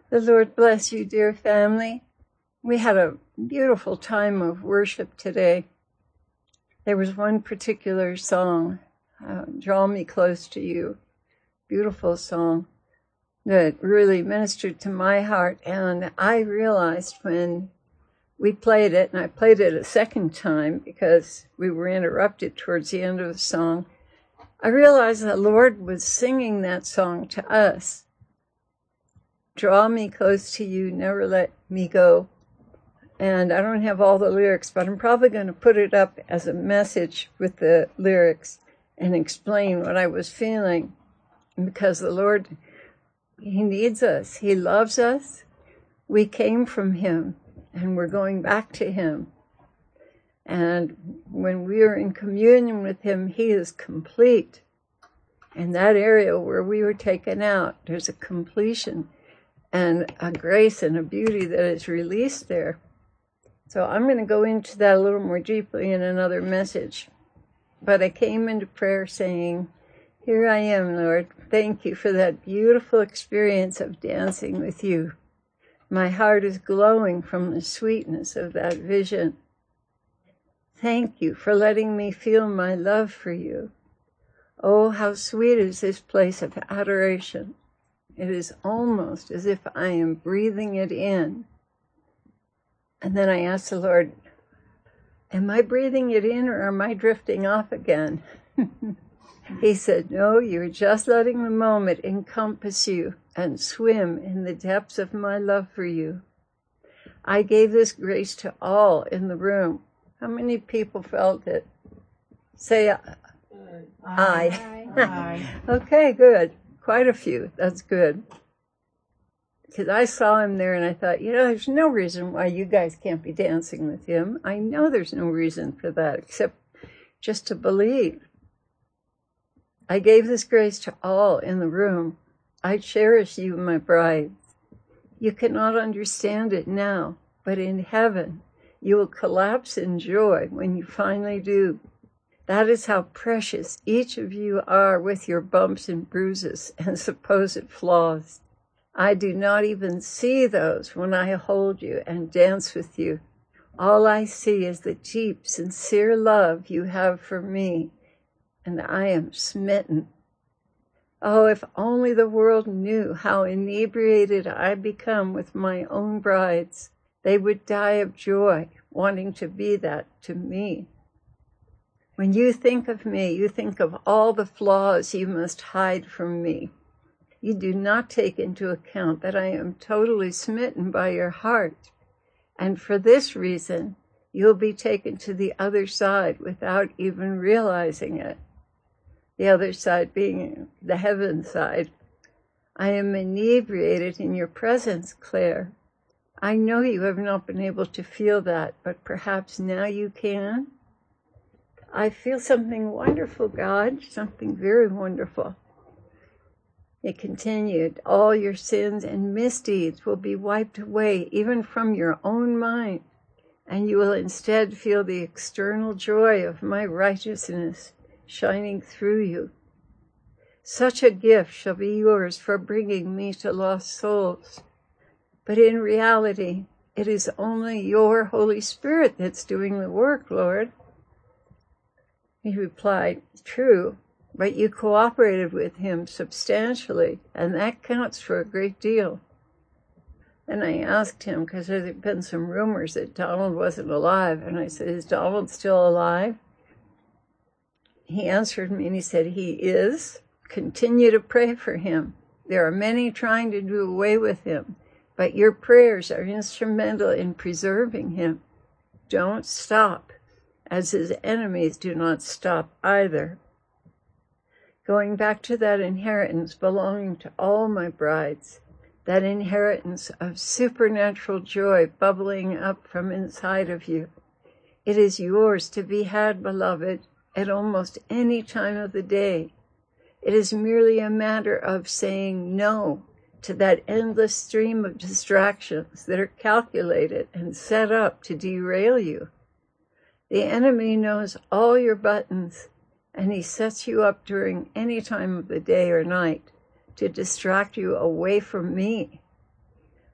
The Lord bless you, dear family. We had a beautiful time of worship today. There was one particular song, Draw Me Close to You, beautiful song that really ministered to my heart. And I realized when we played it, and I played it a second time because we were interrupted towards the end of the song, I realized the Lord was singing that song to us. Draw me close to you, never let me go. And I don't have all the lyrics, but I'm probably going to put it up as a message with the lyrics and explain what I was feeling. Because the Lord, He needs us. He loves us. We came from Him, and we're going back to Him. And when we are in communion with Him, He is complete. In that area where we were taken out, there's a completion and a grace and a beauty that is released there. So I'm going to go into that a little more deeply in another message. But I came into prayer saying, here I am, Lord. Thank you for that beautiful experience of dancing with you. My heart is glowing from the sweetness of that vision. Thank you for letting me feel my love for you. Oh, how sweet is this place of adoration. It is almost as if I am breathing it in. And then I asked the Lord, am I breathing it in or am I drifting off again? He said, no, you're just letting the moment encompass you and swim in the depths of my love for you. I gave this grace to all in the room. How many people felt it? Say aye. Aye. Okay, good. Quite a few. That's good. Because I saw him there and I thought, there's no reason why you guys can't be dancing with him. I know there's no reason for that except just to believe. I gave this grace to all in the room. I cherish you, my bride. You cannot understand it now, but in heaven, you will collapse in joy when you finally do. That is how precious each of you are with your bumps and bruises and supposed flaws. I do not even see those when I hold you and dance with you. All I see is the deep, sincere love you have for me, and I am smitten. Oh, if only the world knew how inebriated I become with my own brides, they would die of joy, wanting to be that to me. When you think of me, you think of all the flaws you must hide from me. You do not take into account that I am totally smitten by your heart. And for this reason, you'll be taken to the other side without even realizing it. The other side being the heaven side. I am inebriated in your presence, Claire. I know you have not been able to feel that, but perhaps now you can. I feel something wonderful, God, something very wonderful. It continued, all your sins and misdeeds will be wiped away, even from your own mind, and you will instead feel the external joy of my righteousness shining through you. Such a gift shall be yours for bringing me to lost souls. But in reality, it is only your Holy Spirit that's doing the work, Lord. He replied, true, but you cooperated with him substantially, and that counts for a great deal. And I asked him, because there had been some rumors that Donald wasn't alive, and I said, is Donald still alive? He answered me and he said, he is. Continue to pray for him. There are many trying to do away with him, but your prayers are instrumental in preserving him. Don't stop, as his enemies do not stop either. Going back to that inheritance belonging to all my brides, that inheritance of supernatural joy bubbling up from inside of you. It is yours to be had, beloved, at almost any time of the day. It is merely a matter of saying no to that endless stream of distractions that are calculated and set up to derail you. The enemy knows all your buttons, and he sets you up during any time of the day or night to distract you away from me.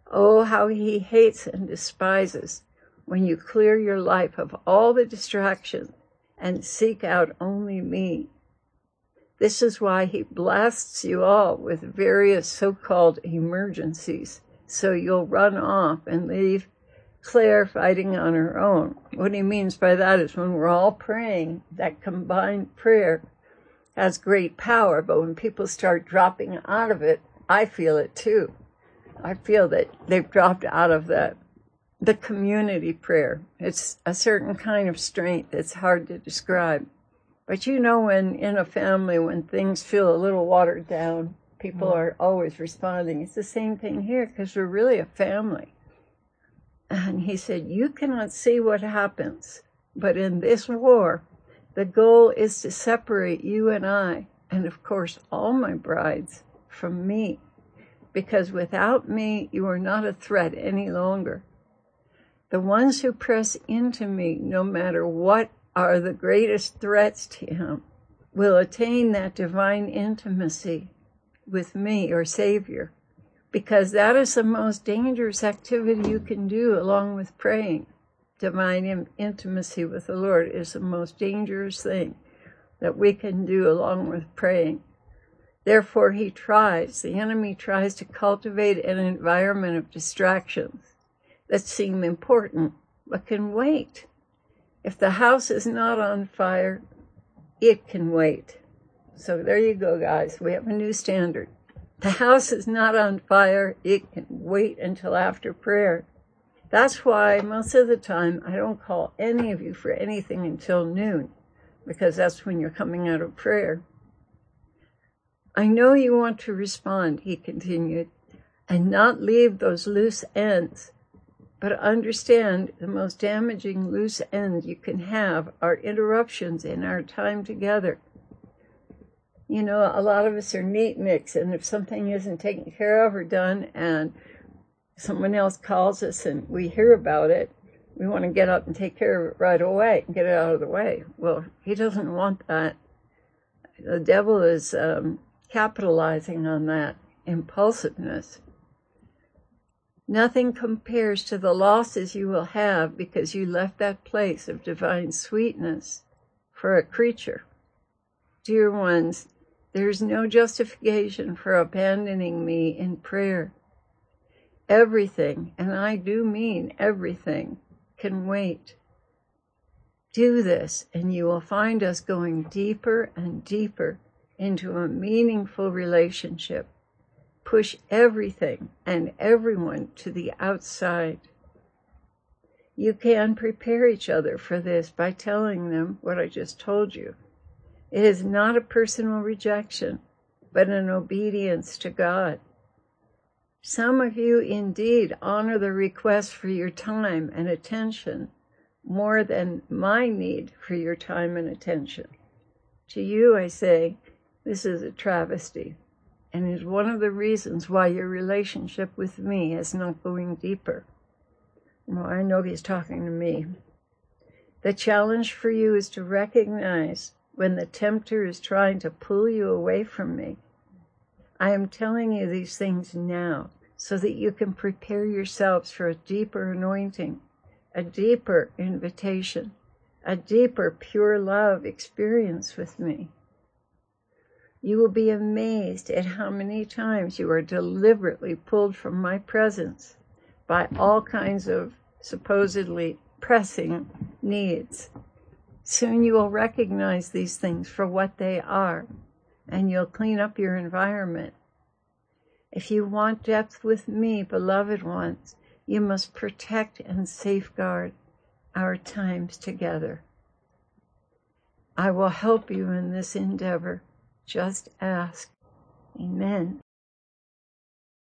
Oh, how he hates and despises when you clear your life of all the distractions and seek out only me. This is why he blasts you all with various so-called emergencies, so you'll run off and leave Claire fighting on her own. What he means by that is when we're all praying, that combined prayer has great power, but when people start dropping out of it, I feel it too. I feel that they've dropped out of the community prayer. It's a certain kind of strength that's hard to describe. But you know, when in a family, when things feel a little watered down, people are always responding. It's the same thing here, because we're really a family. And he said, you cannot see what happens, but in this war, the goal is to separate you and I, and of course, all my brides, from me. Because without me, you are not a threat any longer. The ones who press into me, no matter what are the greatest threats to him, will attain that divine intimacy with me, or Savior, because that is the most dangerous activity you can do along with praying. Divine intimacy with the Lord is the most dangerous thing that we can do along with praying. Therefore, the enemy tries to cultivate an environment of distractions that seem important but can wait. If the house is not on fire, it can wait. So there you go, guys. We have a new standard. The house is not on fire, it can wait until after prayer. That's why most of the time I don't call any of you for anything until noon, because that's when you're coming out of prayer. I know you want to respond, he continued, and not leave those loose ends. But understand the most damaging loose ends you can have are interruptions in our time together. You know, a lot of us are neat nicks, and if something isn't taken care of or done and someone else calls us and we hear about it, we want to get up and take care of it right away and get it out of the way. Well, he doesn't want that. The devil is capitalizing on that impulsiveness. Nothing compares to the losses you will have because you left that place of divine sweetness for a creature. Dear ones, there is no justification for abandoning me in prayer. Everything, and I do mean everything, can wait. Do this, and you will find us going deeper and deeper into a meaningful relationship. Push everything and everyone to the outside. You can prepare each other for this by telling them what I just told you. It is not a personal rejection, but an obedience to God. Some of you indeed honor the request for your time and attention more than my need for your time and attention. To you, I say, this is a travesty, and is one of the reasons why your relationship with me is not going deeper. Well, I know he's talking to me. The challenge for you is to recognize when the tempter is trying to pull you away from me. I am telling you these things now so that you can prepare yourselves for a deeper anointing, a deeper invitation, a deeper pure love experience with me. You will be amazed at how many times you are deliberately pulled from my presence by all kinds of supposedly pressing needs. Soon you will recognize these things for what they are, and you'll clean up your environment. If you want depth with me, beloved ones, you must protect and safeguard our times together. I will help you in this endeavor. Just ask. Amen.